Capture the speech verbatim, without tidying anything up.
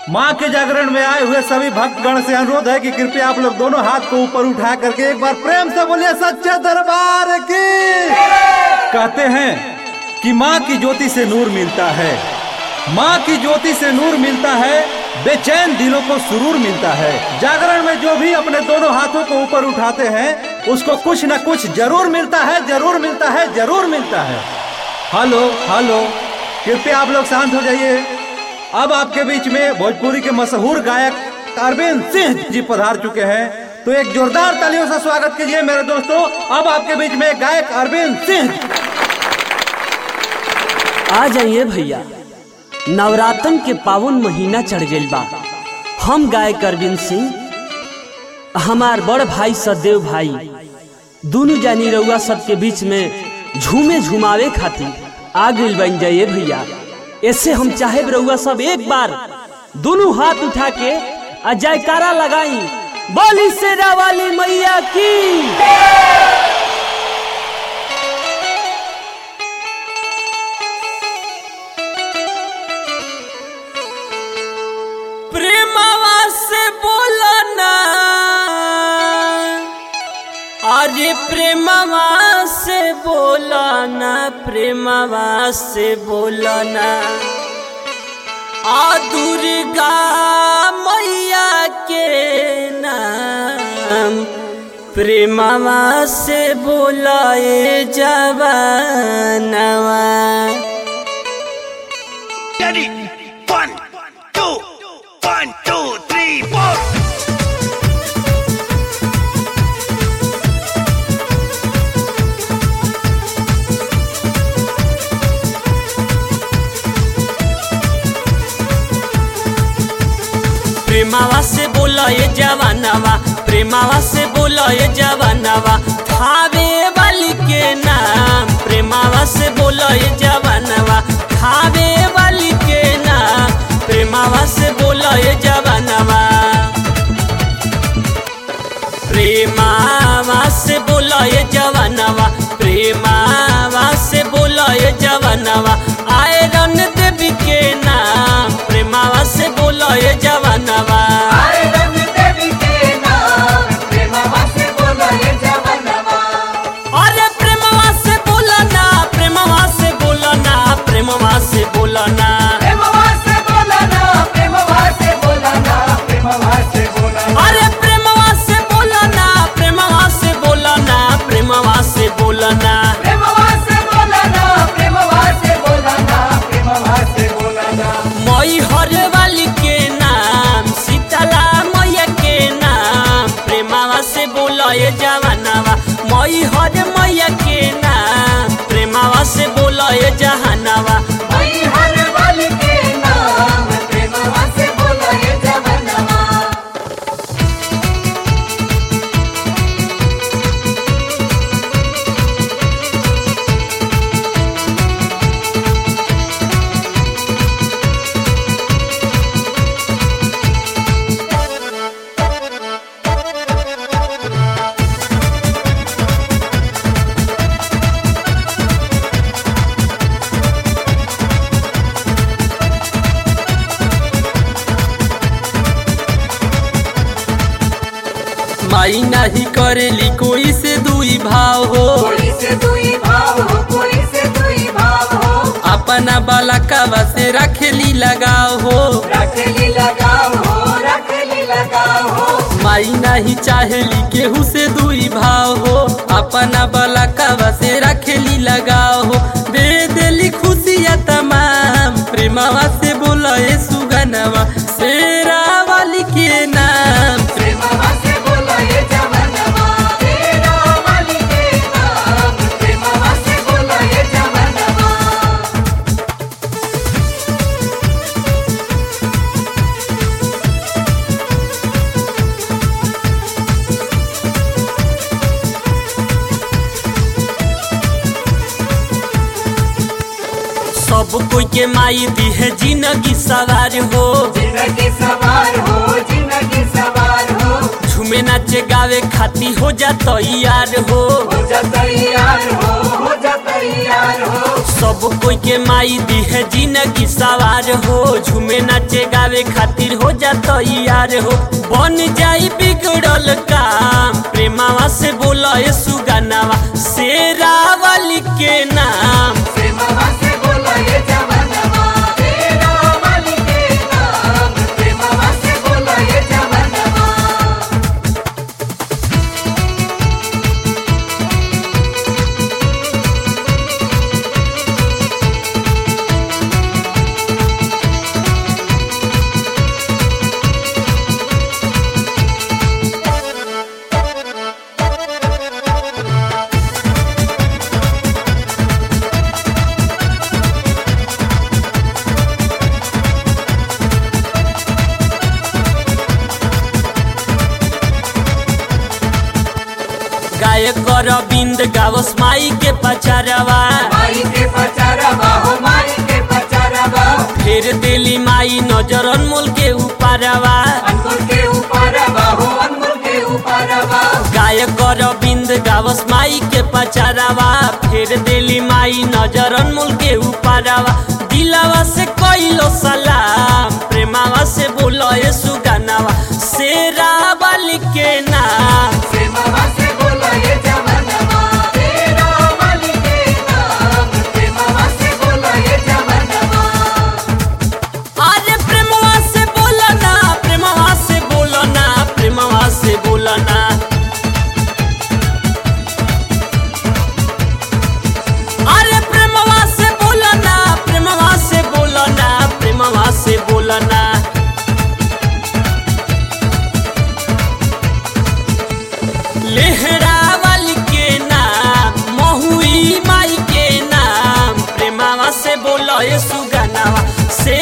माँ के जागरण में आए हुए सभी भक्तगण से अनुरोध है कि कृपया आप लोग दोनों हाथ को ऊपर उठा करके एक बार प्रेम से बोलिए सच्चे दरबार की। कहते हैं कि माँ की ज्योति से नूर मिलता है, माँ की ज्योति से नूर मिलता है, बेचैन दिलों को सुरूर मिलता है। जागरण में जो भी अपने दोनों हाथों को ऊपर उठाते हैं उसको कुछ न कुछ जरूर मिलता है, जरूर मिलता है, जरूर मिलता है। हेलो हेलो, कृपया आप लोग शांत हो जाइए। अब आपके बीच में भोजपुरी के मशहूर गायक अरविंद सिंह जी पधार चुके हैं, तो एक जोरदार तालियों से स्वागत कीजिए मेरे दोस्तों। अब आपके बीच में गायक अरविंद सिंह। आ जाइए भैया, नवरात्रन के पावन महीना चढ़ गइल बा। हम गायक अरविंद सिंह, हमार बड़ भाई सदेव भाई, दोनों जानी रउआ सबके बीच में झूमे झुमावे खातिर आ गइल बन जाइए भैया। ऐसे हम चाहे रउआ सब एक बार दोनों हाथ उठा के आ जयकारा लगाई, बोली शेरा वाली मैया की। प्रेमवा से बोला ना, अरे प्रेमवा से बोला ना, प्रेमवा से बोला ना, आ दुर्गा मैया के नाम। प्रेमवा से बोला ए जवानवा। One, two, three, four. प्रेमावा से बोला ये जवानवा, प्रेमावा से बोला ये जवानवा, खावे वाली के नाम। प्रेमावा से बोला ये जवानवा, खावे वाली के नाम। प्रेमावा से बोला ये जवानवा, प्रेमावा से बोला ये जवानवा, प्रेमावा से बोला ये जवानवा, आयरन देवी के नाम। प्रेमावा से बोला ये जवानवा, आयरन देवी के नाम। प्रेमवा से बोला ये जवानवा। अरे प्रेमावा से बोला ना, प्रेमावा से बोला ना, प्रेमावा से बोला ना, प्रेमवा से बोला ना, प्रेमवा से बोला ना, प्रेमवा से बोला ना। अरे प्रेमावा से बोला ना, प्रेमावा से बोला ना, प्रेमावा से बोला ना। प्रेमवा से बोला ना, प्रेमवा से बोला ना, प्रेमवा से बोला ना। मई हर वाली के नाम, शीतला मैया के नाम। प्रेमावा से बोला ये जवानवा, मई हर मैया के नाम। प्रेमावा से बोला ये जहानवा, मई हर वाली के नाम। प्रेमवा से बोला ये जवानवा। माई नहीं करेली कोई से दुई भाव हो, कोई से दुई भाव हो, कोई से दुई भाव हो। अपना बाला कावा से रखेली लगाव हो। रखली लगाव हो, रखली लगाव हो। माई नहीं चाहेली केहू से दुई भाव हो, अपना बाला कावा से रखेली लगाव हो। दे देली खुशियाँ तमाम। प्रेमावा से बोला ये सुगनवा, शेरा वाली के नाम। प्रेमवा से बोला ये जवानवा, शेरा वाली के नाम। प्रेमवा से बोला ये जवानवा। सब कोई के माई दी है जिंदगी सवार हो, जिंदगी सवार हो, जिंदगी सवार हो। झूमे नाचे गावे खाती हो जा तैयार हो। हो जा तैयार हो, हो जा तैयार तैयार हो। सब कोई के माई दी है जिंदगी सवार हो, झूमे नाचे गावे खातिर हो जा तैयार हो। बन जाई बिगड़ल काम प्रेमावा से बोला ये सुगानावा, शेरा वाली के नाम प्रेमवा से बोला ये जवानवा, तेरा वाली के नाम। प्रेमवा से बोला ये जवानवा। गायक अरविंद गावस माई के पचारवा, माई के पचारवा हो, माई के पचारवा। फिर दिली माई नजर अनमोल के ऊपरवा, अनमोल के ऊपरवा हो, अनमोल के ऊपरवा। गायक अरविंद गावस माई के पचारवा, फिर दिली माई नजर अनमोल के ऊपरवा। दिलावा से कइलो सलाम प्रेमावा से बोलो ये सुगानावा, शेरा वाली के नाम प्रेमवा से बोला ये जवानवा, तेरा वाली के नाम। प्रेमवा से बोला ये जवानवा। अरे प्रेमवा से बोला ना, प्रेमवा से बोला ना, प्रेमवा से बोला ना। अरे प्रेमवा से बोला ना, प्रेमवा से बोला ना, प्रेमवा से बोला ना। लेहरा वाली के नाम, महुई माई के नाम, प्रेमवा से बोला ये सुगानावा, से